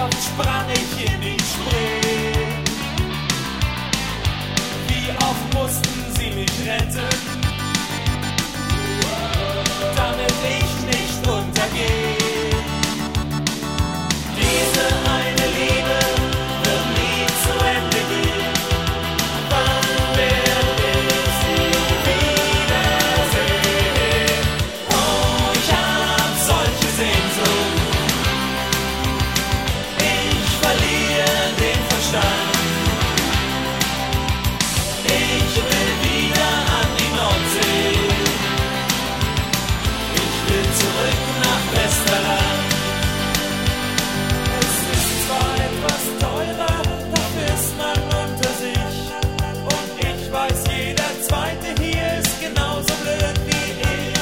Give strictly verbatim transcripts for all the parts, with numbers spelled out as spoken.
oft sprang ich in die Spree. Wie oft mussten sie mich retten, damit ich nicht untergehe. Diese eine Liebe wird nie zu Ende gehen. Wann werde ich sie wiedersehen? Oh, ich hab solche Sehnsucht. Ich verliere den Verstand. Ich will wieder an die Nordsee. Ich will zurück nach Westerland. Es ist zwar etwas teurer, dafür ist man unter sich. Und ich weiß, jeder Zweite hier ist genauso blöd wie ich.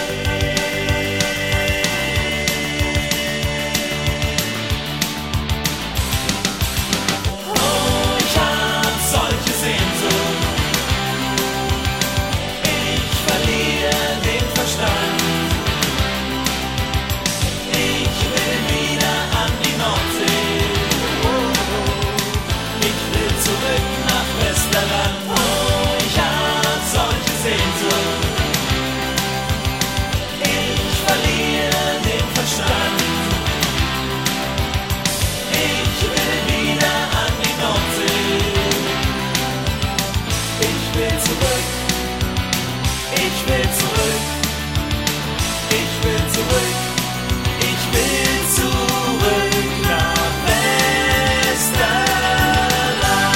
Oh, ich hab solche Sehnsucht. Ich verliere den Verstand. Ich will wieder an die Nordsee. Ich will zurück nach Westerland. Oh, ich hab solche Sehnsucht. Ich verliere den Verstand. Ich will wieder an die Nordsee. Ich will zurück. Ich will zurück. Ich will zurück. Ich will zurück nach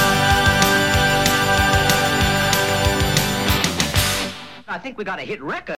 Westerland. I think we got a hit record.